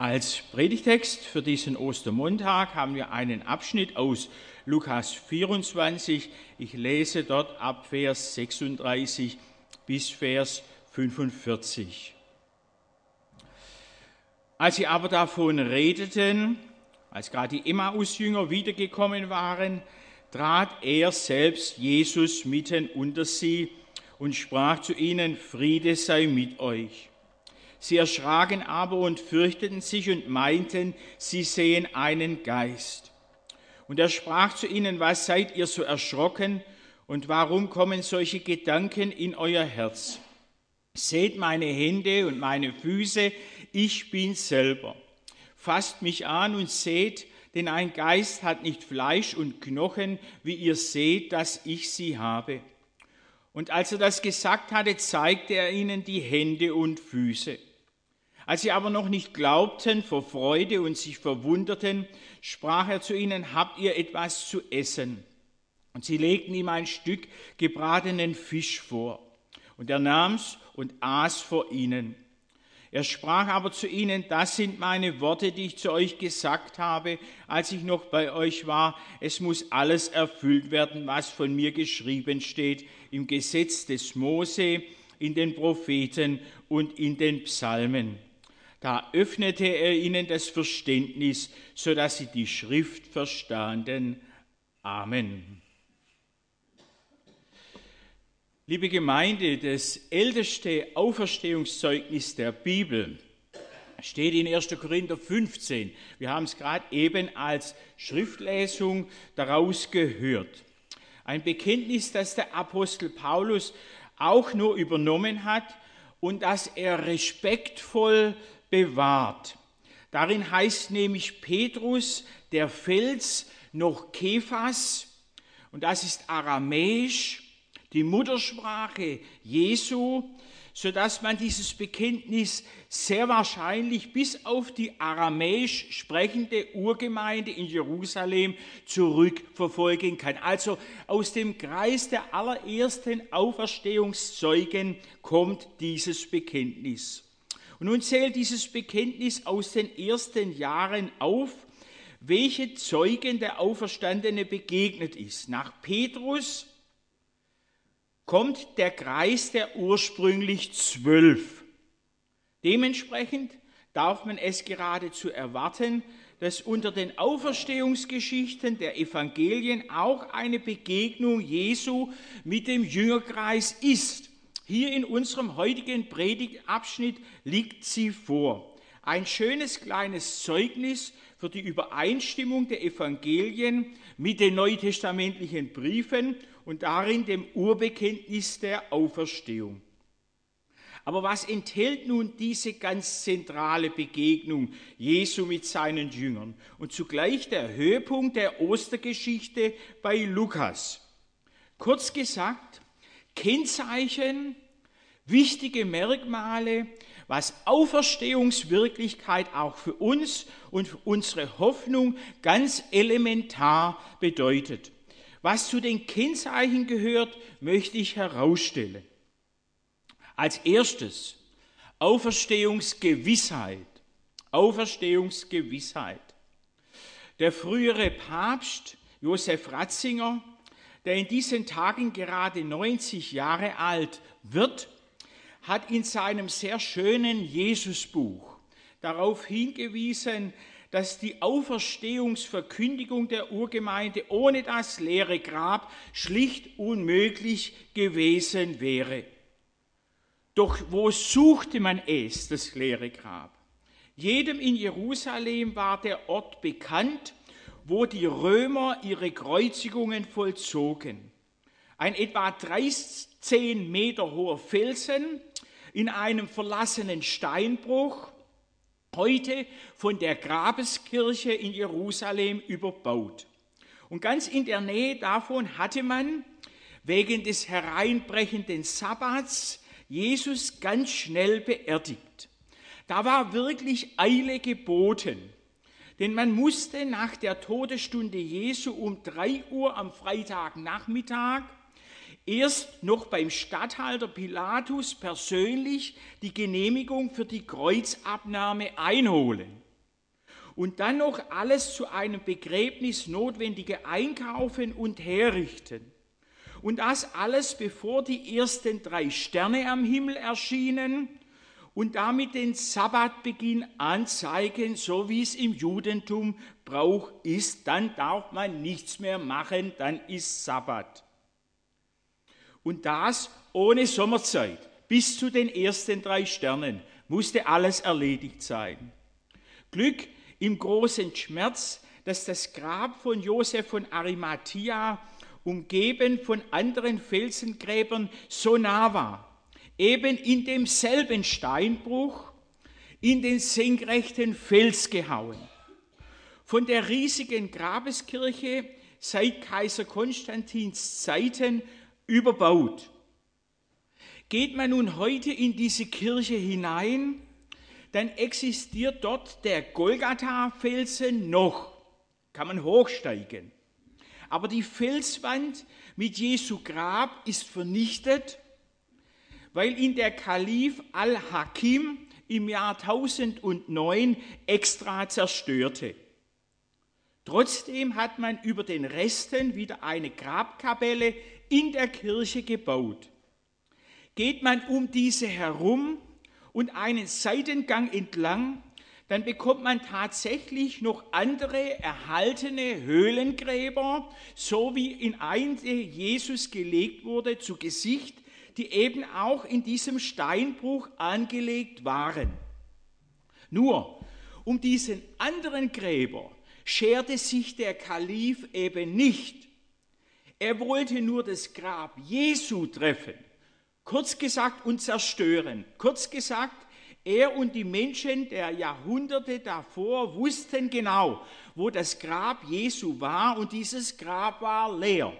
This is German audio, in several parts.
Als Predigtext für diesen Ostermontag haben wir einen Abschnitt aus Lukas 24. Ich lese dort ab Vers 36 bis Vers 45. Als sie aber davon redeten, als gerade die Emmaus-Jünger wiedergekommen waren, trat er selbst, Jesus, mitten unter sie und sprach zu ihnen: Friede sei mit euch. Sie erschraken aber und fürchteten sich und meinten, sie sehen einen Geist. Und er sprach zu ihnen: Was seid ihr so erschrocken und warum kommen solche Gedanken in euer Herz? Seht meine Hände und meine Füße, ich bin selber. Fasst mich an und seht, denn ein Geist hat nicht Fleisch und Knochen, wie ihr seht, dass ich sie habe. Und als er das gesagt hatte, zeigte er ihnen die Hände und Füße. Als sie aber noch nicht glaubten vor Freude und sich verwunderten, sprach er zu ihnen: Habt ihr etwas zu essen? Und sie legten ihm ein Stück gebratenen Fisch vor. Und er nahm's und aß vor ihnen. Er sprach aber zu ihnen: Das sind meine Worte, die ich zu euch gesagt habe, als ich noch bei euch war. Es muss alles erfüllt werden, was von mir geschrieben steht im Gesetz des Mose, in den Propheten und in den Psalmen. Da öffnete er ihnen das Verständnis, so dass sie die Schrift verstanden. Amen. Liebe Gemeinde, das älteste Auferstehungszeugnis der Bibel steht in 1. Korinther 15. Wir haben es gerade eben als Schriftlesung daraus gehört. Ein Bekenntnis, das der Apostel Paulus auch nur übernommen hat und das er respektvoll bewahrt. Darin heißt nämlich Petrus, der Fels, noch Kephas, und das ist aramäisch, die Muttersprache Jesu, sodass man dieses Bekenntnis sehr wahrscheinlich bis auf die aramäisch sprechende Urgemeinde in Jerusalem zurückverfolgen kann. Also aus dem Kreis der allerersten Auferstehungszeugen kommt dieses Bekenntnis. Und nun zählt dieses Bekenntnis aus den ersten Jahren auf, welche Zeugen der Auferstandene begegnet ist. Nach Petrus kommt der Kreis der ursprünglich 12. Dementsprechend darf man es geradezu erwarten, dass unter den Auferstehungsgeschichten der Evangelien auch eine Begegnung Jesu mit dem Jüngerkreis ist. Hier in unserem heutigen Predigtabschnitt liegt sie vor. Ein schönes kleines Zeugnis für die Übereinstimmung der Evangelien mit den neutestamentlichen Briefen und darin dem Urbekenntnis der Auferstehung. Aber was enthält nun diese ganz zentrale Begegnung Jesu mit seinen Jüngern und zugleich der Höhepunkt der Ostergeschichte bei Lukas? Kurz gesagt, Kennzeichen, wichtige Merkmale, was Auferstehungswirklichkeit auch für uns und für unsere Hoffnung ganz elementar bedeutet. Was zu den Kennzeichen gehört, möchte ich herausstellen. Als erstes Auferstehungsgewissheit. Auferstehungsgewissheit. Der frühere Papst Josef Ratzinger, der in diesen Tagen gerade 90 Jahre alt wird, hat in seinem sehr schönen Jesusbuch darauf hingewiesen, dass die Auferstehungsverkündigung der Urgemeinde ohne das leere Grab schlicht unmöglich gewesen wäre. Doch wo suchte man es, das leere Grab? Jedem in Jerusalem war der Ort bekannt, wo die Römer ihre Kreuzigungen vollzogen. Ein etwa 13 Meter hoher Felsen in einem verlassenen Steinbruch, heute von der Grabeskirche in Jerusalem überbaut. Und ganz in der Nähe davon hatte man wegen des hereinbrechenden Sabbats Jesus ganz schnell beerdigt. Da war wirklich Eile geboten, denn man musste nach der Todesstunde Jesu um 3 Uhr am Freitagnachmittag erst noch beim Statthalter Pilatus persönlich die Genehmigung für die Kreuzabnahme einholen. und dann noch alles zu einem Begräbnis Notwendige einkaufen und herrichten. Und das alles, bevor die ersten 3 Sterne am Himmel erschienen und damit den Sabbatbeginn anzeigen, so wie es im Judentum Brauch ist. Dann darf man nichts mehr machen, dann ist Sabbat. Und das ohne Sommerzeit. Bis zu den ersten 3 Sternen musste alles erledigt sein. Glück im großen Schmerz, dass das Grab von Josef von Arimathia, umgeben von anderen Felsengräbern, so nah war. Eben in demselben Steinbruch, in den senkrechten Fels gehauen. Von der riesigen Grabeskirche seit Kaiser Konstantins Zeiten überbaut. Geht man nun heute in diese Kirche hinein, dann existiert dort der Golgatha-Felsen noch, kann man hochsteigen. Aber die Felswand mit Jesu Grab ist vernichtet, weil ihn der Kalif al-Hakim im Jahr 1009 extra zerstörte. Trotzdem hat man über den Resten wieder eine Grabkapelle in der Kirche gebaut. Geht man um diese herum und einen Seitengang entlang, dann bekommt man tatsächlich noch andere erhaltene Höhlengräber, so wie in eine Jesus gelegt wurde, zu Gesicht, die eben auch in diesem Steinbruch angelegt waren. Nur um diesen anderen Gräber scherte sich der Kalif eben nicht. Er wollte nur das Grab Jesu treffen, kurz gesagt, und zerstören. Kurz gesagt, er und die Menschen der Jahrhunderte davor wussten genau, wo das Grab Jesu war, und dieses Grab war leer.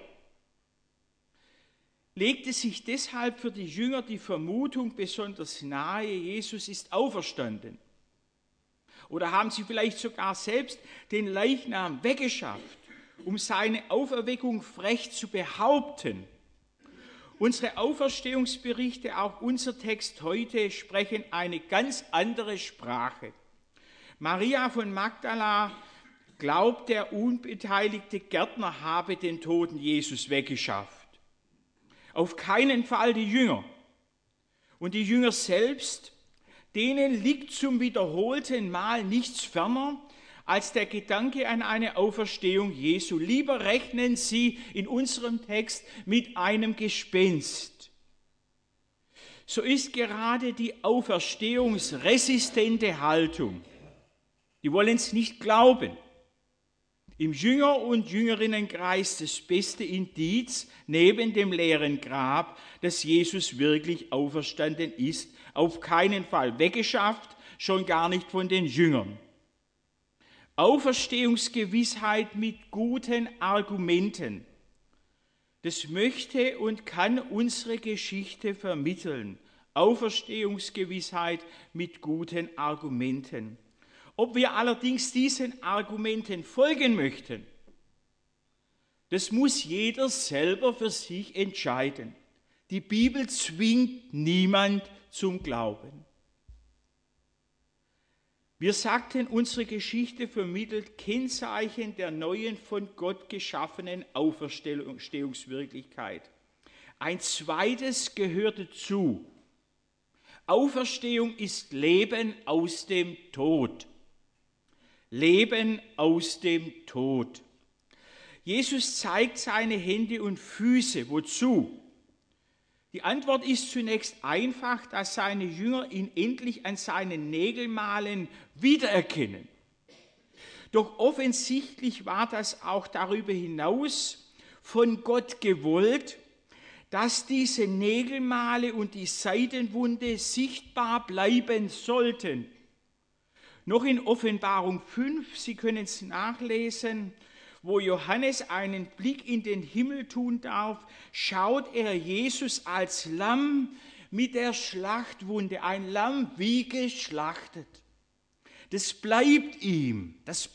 Legte sich deshalb für die Jünger die Vermutung besonders nahe, Jesus ist auferstanden? Oder haben sie vielleicht sogar selbst den Leichnam weggeschafft, um seine Auferweckung frech zu behaupten? Unsere Auferstehungsberichte, auch unser Text heute, sprechen eine ganz andere Sprache. Maria von Magdala glaubt, der unbeteiligte Gärtner habe den toten Jesus weggeschafft. Auf keinen Fall die Jünger. Und die Jünger selbst, denen liegt zum wiederholten Mal nichts ferner als der Gedanke an eine Auferstehung Jesu. Lieber rechnen sie in unserem Text mit einem Gespenst. So ist gerade die auferstehungsresistente Haltung. Die wollen es nicht glauben. Im Jünger- und Jüngerinnenkreis das beste Indiz neben dem leeren Grab, dass Jesus wirklich auferstanden ist, auf keinen Fall weggeschafft, schon gar nicht von den Jüngern. Auferstehungsgewissheit mit guten Argumenten. Das möchte und kann unsere Geschichte vermitteln. Auferstehungsgewissheit mit guten Argumenten. Ob wir allerdings diesen Argumenten folgen möchten, das muss jeder selber für sich entscheiden. Die Bibel zwingt niemand zum Glauben. Wir sagten, unsere Geschichte vermittelt Kennzeichen der neuen, von Gott geschaffenen Auferstehungswirklichkeit. Ein zweites gehörte zu. Auferstehung ist Leben aus dem Tod. Leben aus dem Tod. Jesus zeigt seine Hände und Füße. Wozu? Die Antwort ist zunächst einfach, dass seine Jünger ihn endlich an seinen Nägelmalen wiedererkennen. Doch offensichtlich war das auch darüber hinaus von Gott gewollt, dass diese Nägelmale und die Seitenwunde sichtbar bleiben sollten. Noch in Offenbarung 5, Sie können es nachlesen, wo Johannes einen Blick in den Himmel tun darf, schaut er Jesus als Lamm mit der Schlachtwunde, ein Lamm wie geschlachtet. Das bleibt ihm.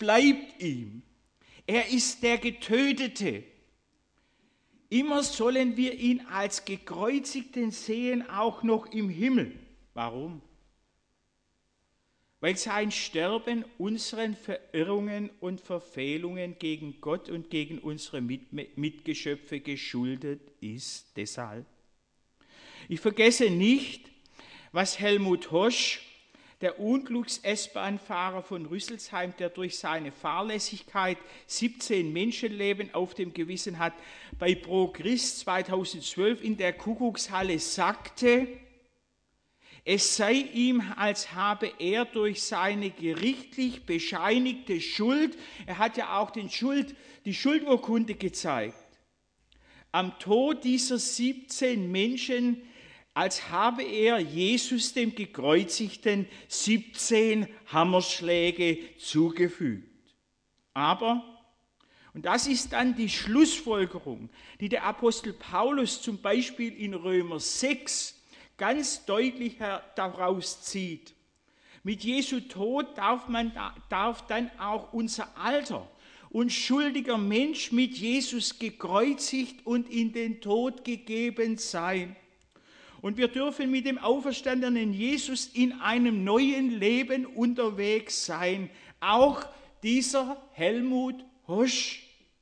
Er ist der Getötete. Immer sollen wir ihn als Gekreuzigten sehen, auch noch im Himmel. Warum? weil sein Sterben unseren Verirrungen und Verfehlungen gegen Gott und gegen unsere Mitgeschöpfe geschuldet ist. Deshalb. Ich vergesse nicht, was Helmut Hosch, der Unglücks-S-Bahn-Fahrer von Rüsselsheim, der durch seine Fahrlässigkeit 17 Menschenleben auf dem Gewissen hat, bei Pro Christ 2012 in der Kuckuckshalle sagte, es sei ihm, als habe er durch seine gerichtlich bescheinigte Schuld, er hat ja auch die Schuldurkunde gezeigt, am Tod dieser 17 Menschen, als habe er Jesus, dem Gekreuzigten, 17 Hammerschläge zugefügt. Aber, und das ist dann die Schlussfolgerung, die der Apostel Paulus zum Beispiel in Römer 6 ganz deutlich daraus zieht. Mit Jesu Tod darf dann auch unser alter, unschuldiger Mensch mit Jesus gekreuzigt und in den Tod gegeben sein. Und wir dürfen mit dem auferstandenen Jesus in einem neuen Leben unterwegs sein. Auch dieser Helmut Hosch.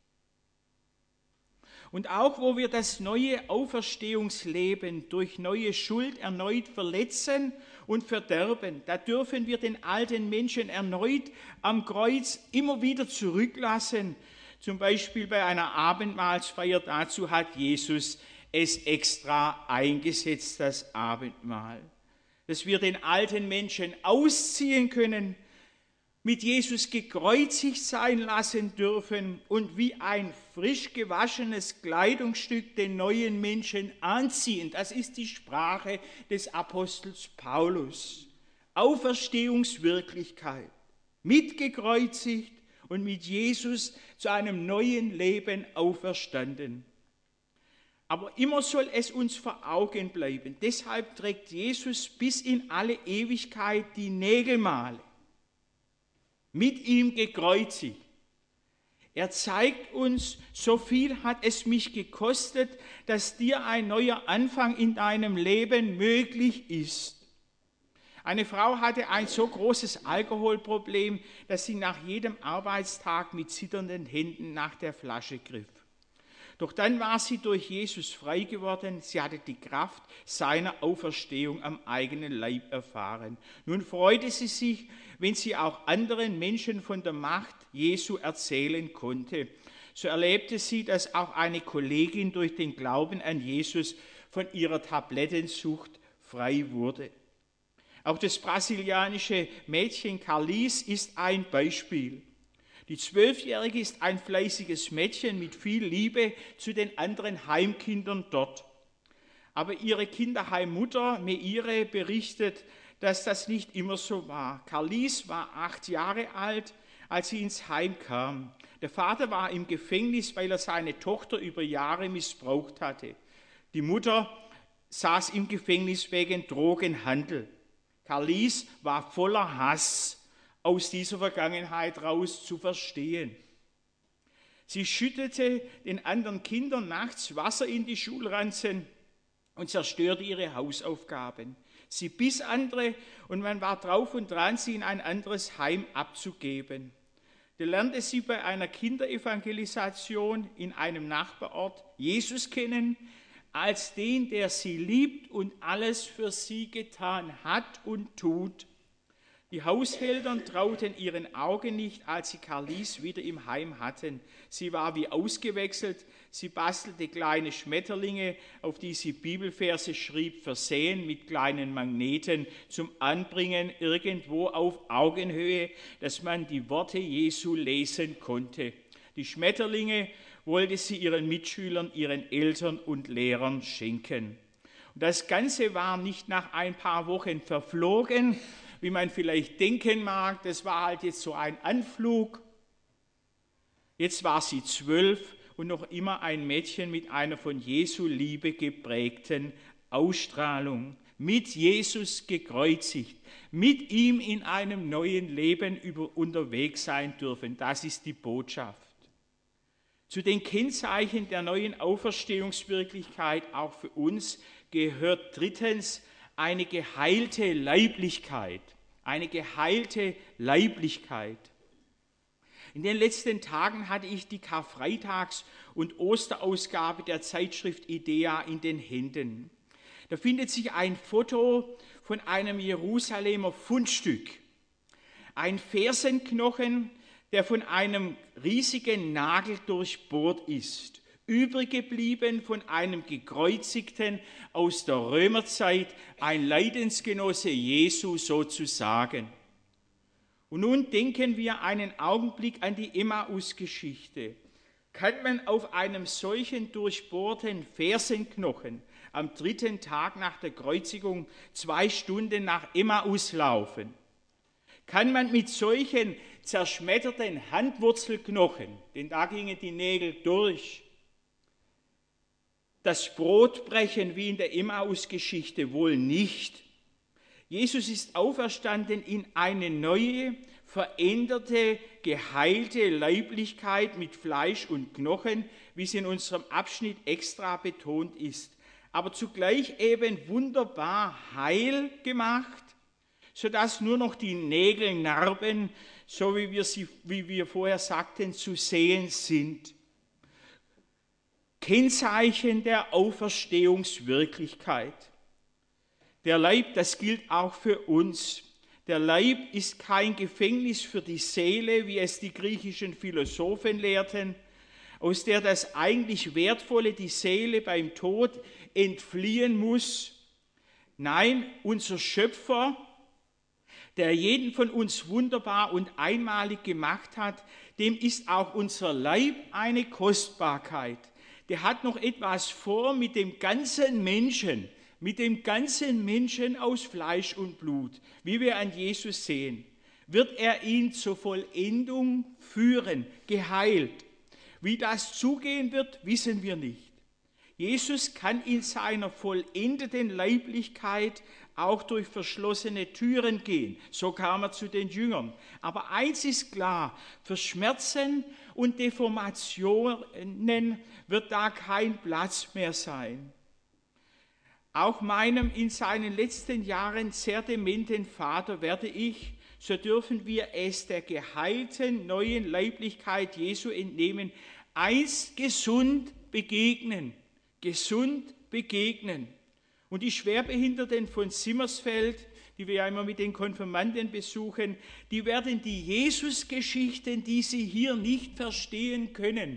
Und auch wo wir das neue Auferstehungsleben durch neue Schuld erneut verletzen und verderben, da dürfen wir den alten Menschen erneut am Kreuz immer wieder zurücklassen. Zum Beispiel bei einer Abendmahlsfeier, dazu hat Jesus es extra eingesetzt, das Abendmahl. Dass wir den alten Menschen ausziehen können, mit Jesus gekreuzigt sein lassen dürfen und wie ein frisch gewaschenes Kleidungsstück den neuen Menschen anziehen. Das ist die Sprache des Apostels Paulus. Auferstehungswirklichkeit, mitgekreuzigt und mit Jesus zu einem neuen Leben auferstanden. Aber immer soll es uns vor Augen bleiben. Deshalb trägt Jesus bis in alle Ewigkeit die Nägelmale. Mit ihm gekreuzigt. Er zeigt uns, so viel hat es mich gekostet, dass dir ein neuer Anfang in deinem Leben möglich ist. Eine Frau hatte ein so großes Alkoholproblem, dass sie nach jedem Arbeitstag mit zitternden Händen nach der Flasche griff. Doch dann war sie durch Jesus frei geworden, sie hatte die Kraft seiner Auferstehung am eigenen Leib erfahren. Nun freute sie sich, wenn sie auch anderen Menschen von der Macht Jesu erzählen konnte. So erlebte sie, dass auch eine Kollegin durch den Glauben an Jesus von ihrer Tablettensucht frei wurde. Auch das brasilianische Mädchen Carlis ist ein Beispiel. Die 12-Jährige ist ein fleißiges Mädchen mit viel Liebe zu den anderen Heimkindern dort. Aber ihre Kinderheimmutter Meire berichtet, dass das nicht immer so war. Carlis war 8 Jahre alt, als sie ins Heim kam. Der Vater war im Gefängnis, weil er seine Tochter über Jahre missbraucht hatte. Die Mutter saß im Gefängnis wegen Drogenhandel. Carlis war voller Hass aus dieser Vergangenheit raus zu verstehen. Sie schüttete den anderen Kindern nachts Wasser in die Schulranzen und zerstörte ihre Hausaufgaben. Sie biss andere und man war drauf und dran, sie in ein anderes Heim abzugeben. Da lernte sie bei einer Kinderevangelisation in einem Nachbarort Jesus kennen, als den, der sie liebt und alles für sie getan hat und tut. Die Haushälter trauten ihren Augen nicht, als sie Carlis wieder im Heim hatten. Sie war wie ausgewechselt, sie bastelte kleine Schmetterlinge, auf die sie Bibelverse schrieb, versehen mit kleinen Magneten zum Anbringen irgendwo auf Augenhöhe, dass man die Worte Jesu lesen konnte. Die Schmetterlinge wollte sie ihren Mitschülern, ihren Eltern und Lehrern schenken. Und das Ganze war nicht nach ein paar Wochen verflogen, wie man vielleicht denken mag, das war halt jetzt so ein Anflug. Jetzt war sie 12 und noch immer ein Mädchen mit einer von Jesu Liebe geprägten Ausstrahlung. Mit Jesus gekreuzigt, mit ihm in einem neuen Leben unterwegs sein dürfen. Das ist die Botschaft. Zu den Kennzeichen der neuen Auferstehungswirklichkeit auch für uns gehört drittens eine geheilte Leiblichkeit. eine geheilte Leiblichkeit. In den letzten Tagen hatte ich die Karfreitags- und Osterausgabe der Zeitschrift Idea in den Händen. Da findet sich ein Foto von einem Jerusalemer Fundstück. Ein Fersenknochen, der von einem riesigen Nagel durchbohrt ist. Übrig geblieben von einem Gekreuzigten aus der Römerzeit, ein Leidensgenosse Jesu sozusagen. Und nun denken wir einen Augenblick an die Emmaus-Geschichte. Kann man auf einem solchen durchbohrten Fersenknochen am 3. Tag nach der Kreuzigung 2 Stunden nach Emmaus laufen? Kann man mit solchen zerschmetterten Handwurzelknochen, denn da gingen die Nägel durch, das Brot brechen wie in der Emmaus-Geschichte? Wohl nicht. Jesus ist auferstanden in eine neue, veränderte, geheilte Leiblichkeit mit Fleisch und Knochen, wie es in unserem Abschnitt extra betont ist, aber zugleich eben wunderbar heil gemacht, sodass nur noch die Nägelnarben, so wie wir vorher sagten, zu sehen sind. Kennzeichen der Auferstehungswirklichkeit. Der Leib, das gilt auch für uns. Der Leib ist kein Gefängnis für die Seele, wie es die griechischen Philosophen lehrten, aus der das eigentlich Wertvolle, die Seele beim Tod, entfliehen muss. Nein, unser Schöpfer, der jeden von uns wunderbar und einmalig gemacht hat, dem ist auch unser Leib eine Kostbarkeit. Der hat noch etwas vor mit dem ganzen Menschen aus Fleisch und Blut, wie wir an Jesus sehen. Wird er ihn zur Vollendung führen, geheilt. Wie das zugehen wird, wissen wir nicht. Jesus kann in seiner vollendeten Leiblichkeit auch durch verschlossene Türen gehen. So kam er zu den Jüngern. Aber eins ist klar, für Schmerzen und Deformationen wird da kein Platz mehr sein. Auch meinem in seinen letzten Jahren sehr dementen Vater werde ich, so dürfen wir es der geheilten neuen Leiblichkeit Jesu entnehmen, einst gesund begegnen. Und die Schwerbehinderten von Simmersfeld, die wir ja immer mit den Konfirmanden besuchen, die werden die Jesusgeschichten, die sie hier nicht verstehen können,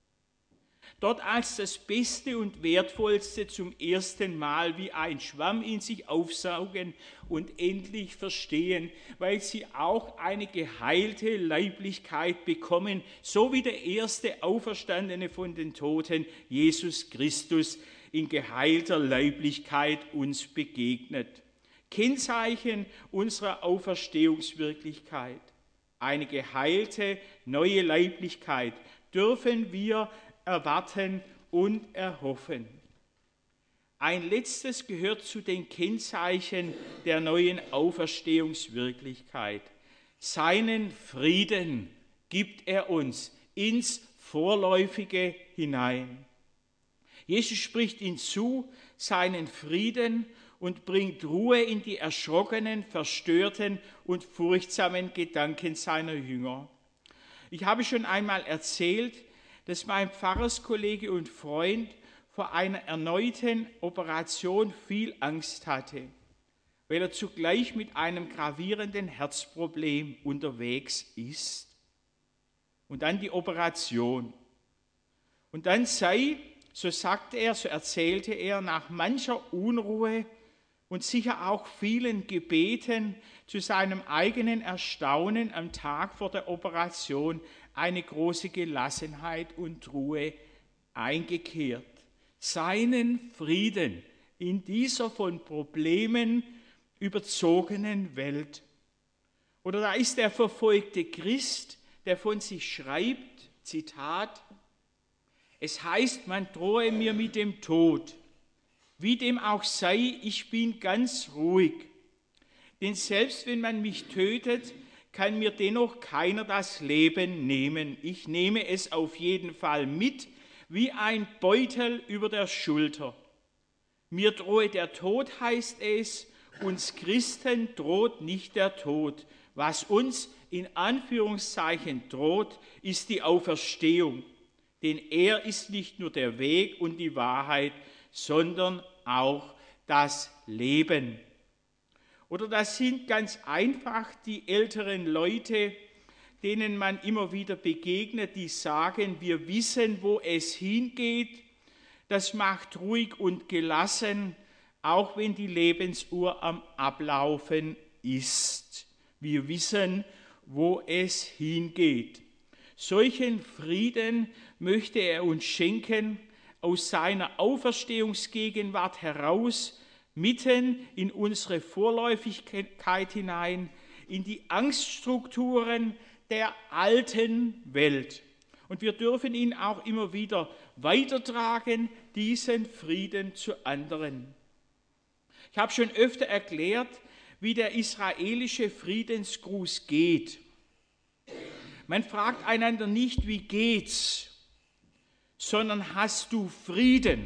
dort als das Beste und Wertvollste zum ersten Mal wie ein Schwamm in sich aufsaugen und endlich verstehen, weil sie auch eine geheilte Leiblichkeit bekommen, so wie der erste Auferstandene von den Toten, Jesus Christus, in geheilter Leiblichkeit uns begegnet. Kennzeichen unserer Auferstehungswirklichkeit. Eine geheilte neue Leiblichkeit dürfen wir erwarten und erhoffen. Ein letztes gehört zu den Kennzeichen der neuen Auferstehungswirklichkeit. Seinen Frieden gibt er uns ins Vorläufige hinein. Jesus spricht ihn zu, seinen Frieden, und bringt Ruhe in die erschrockenen, verstörten und furchtsamen Gedanken seiner Jünger. Ich habe schon einmal erzählt, dass mein Pfarrerskollege und Freund vor einer erneuten Operation viel Angst hatte, weil er zugleich mit einem gravierenden Herzproblem unterwegs ist. Und dann die Operation. Und dann sei, so sagte er, so erzählte er, nach mancher Unruhe und sicher auch vielen Gebeten zu seinem eigenen Erstaunen am Tag vor der Operation eine große Gelassenheit und Ruhe eingekehrt. Seinen Frieden in dieser von Problemen überzogenen Welt. Oder da ist der verfolgte Christ, der von sich schreibt, Zitat, es heißt, man drohe mir mit dem Tod. Wie dem auch sei, ich bin ganz ruhig. Denn selbst wenn man mich tötet, kann mir dennoch keiner das Leben nehmen. Ich nehme es auf jeden Fall mit, wie ein Beutel über der Schulter. Mir drohe der Tod, heißt es, uns Christen droht nicht der Tod. Was uns in Anführungszeichen droht, ist die Auferstehung. Denn er ist nicht nur der Weg und die Wahrheit, sondern auch das Leben. Oder das sind ganz einfach die älteren Leute, denen man immer wieder begegnet, die sagen, wir wissen, wo es hingeht. Das macht ruhig und gelassen, auch wenn die Lebensuhr am Ablaufen ist. Wir wissen, wo es hingeht. Solchen Frieden möchte er uns schenken, aus seiner Auferstehungsgegenwart heraus, mitten in unsere Vorläufigkeit hinein, in die Angststrukturen der alten Welt. Und wir dürfen ihn auch immer wieder weitertragen, diesen Frieden zu anderen. Ich habe schon öfter erklärt, wie der israelische Friedensgruß geht. Man fragt einander nicht, wie geht's, sondern hast du Frieden?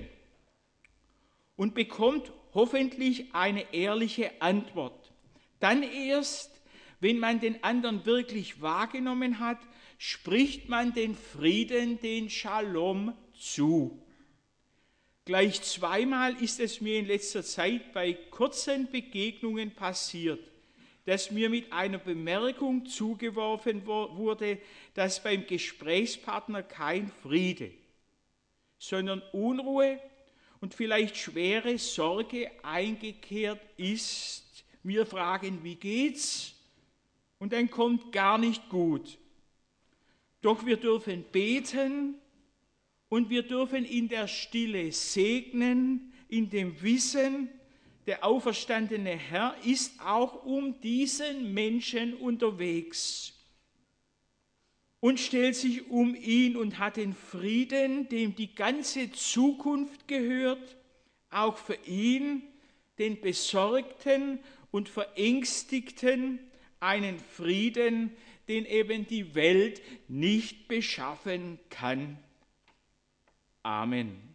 Und bekommt hoffentlich eine ehrliche Antwort. Dann erst, wenn man den anderen wirklich wahrgenommen hat, spricht man den Frieden, den Shalom zu. Gleich zweimal ist es mir in letzter Zeit bei kurzen Begegnungen passiert, dass mir mit einer Bemerkung zugeworfen wurde, dass beim Gesprächspartner kein Friede, sondern Unruhe und vielleicht schwere Sorge eingekehrt ist. Wir fragen, wie geht's? Und dann kommt gar nicht gut. Doch wir dürfen beten und wir dürfen in der Stille segnen, in dem Wissen, der auferstandene Herr ist auch um diesen Menschen unterwegs und stellt sich um ihn und hat den Frieden, dem die ganze Zukunft gehört, auch für ihn, den Besorgten und Verängstigten, einen Frieden, den eben die Welt nicht beschaffen kann. Amen.